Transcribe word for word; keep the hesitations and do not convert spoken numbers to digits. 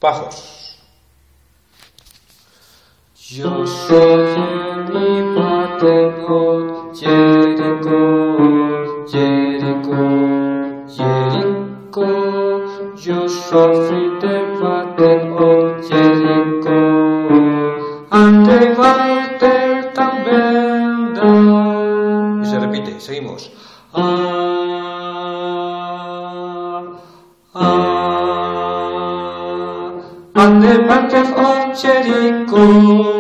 bajos. Joshua Jericho, Jericho, Jericho, Jericho, Joshua Friedwagen o Jericho, and they walked también down. Y se repite, seguimos. Ah, ah, and the battle of Jericho.